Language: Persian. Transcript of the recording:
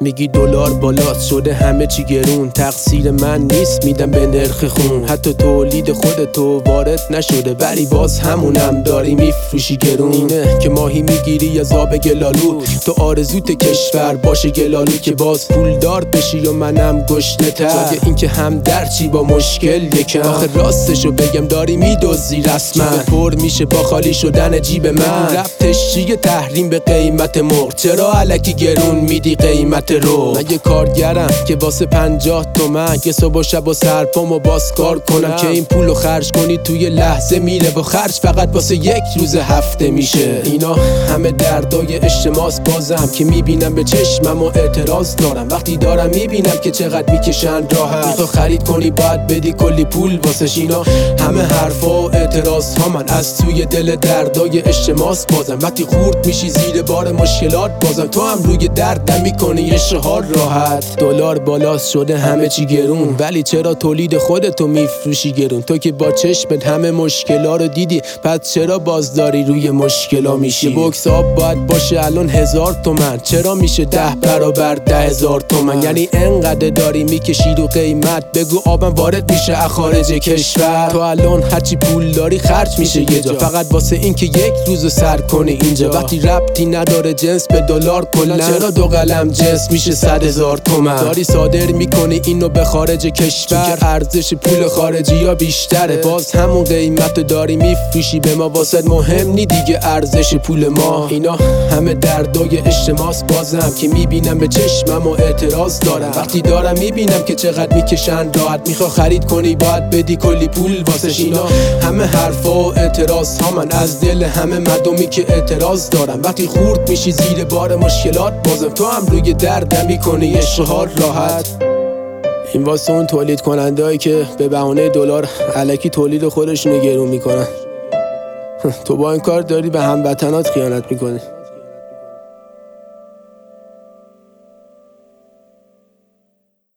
میگی دلار بالاست شده همه چی گرون، تقصیر من نیست میدم به نرخ خون. حتی تولید خودتو وارد نشده ولی باز همونم داری میفروشی گرون. اینه که ماهی میگیری یا زاب گلالود، تو آرزوت کشور باشه گلالود که باز پولدار بشی و منم گشنه تر. جای این که هم درچی با مشکل یکم، آخه راستشو بگم داری میدوزی رسما. پر میشه با خالی شدن جیب من، ربطش چیه تحریم به قیمت مرغ؟ چرا الکی گرون میدی قیمت رو؟ من یه کارگرم که واسه 50 تومن که صبح و شب و سرپامو باز کار کنم که این پولو خرج کنی توی لحظه میره و خرج فقط واسه یک روز هفته میشه. اینا همه دردای اجتماعست بازم که میبینم به چشمم و اعتراض دارم وقتی دارم میبینم که چقدر میکشن راحت. میخوا خرید کنی باید بدی کلی پول واسش. اینا همه حرفا و اعتراض ها من از توی دل دردای اجتماعست بازم. وقتی خورد میشی زیر بار مشکلات بازم تو هم روی درد نمیکنی اشتهار راحت. دلار بالاست شده همه چی گرون ولی چرا تولید خودتو میفروشی گرون؟ تو که با چشمت همه مشکلا رو دیدی پس چرا بازداری روی مشکلا میشی؟ بوکس آب باید باشه الان 1000 تومن، چرا میشه 10 برابر 10,000 تومن؟ یعنی انقدر داری میکشی رو قیمت بگو آبم وارد میشه از خارج کشور. تو الان هرچی پول داری خرج میشه یه جا فقط واسه این که یک روز سر کنی اینجا. وقتی ربطی نداره جنس به دلار کلا، چرا دو قلم جنس میشه 100,000 تومن؟ داری صادر میکنی اینو به خارج کشور، ارزش پول خارجی یا بیشتره باز همون قیمتو داری میفروشی به ما. واسه مهم نی دیگه ارزش پول ما. اینا همه دردای اجتماعست بازم که میبینم به چشمم و اعتراض دارم وقتی دارم میبینم که چقدر میکشن راحت. میخوا خرید کنی باید بدی کلی پول واسش. اینا همه حرفا و اعتراض ها من از دل همه مردمی که اعتراض دارم وقتی خورد میشی زیر بار مشکلات بازم تو هم روی درد میکنی اشتهار راحت. این واسه اون تولید کننده هایی که به بهانه دلار الکی تولید خودشونو گرون میکنن. تو با این کار داری به هموطنات خیانت میکنی.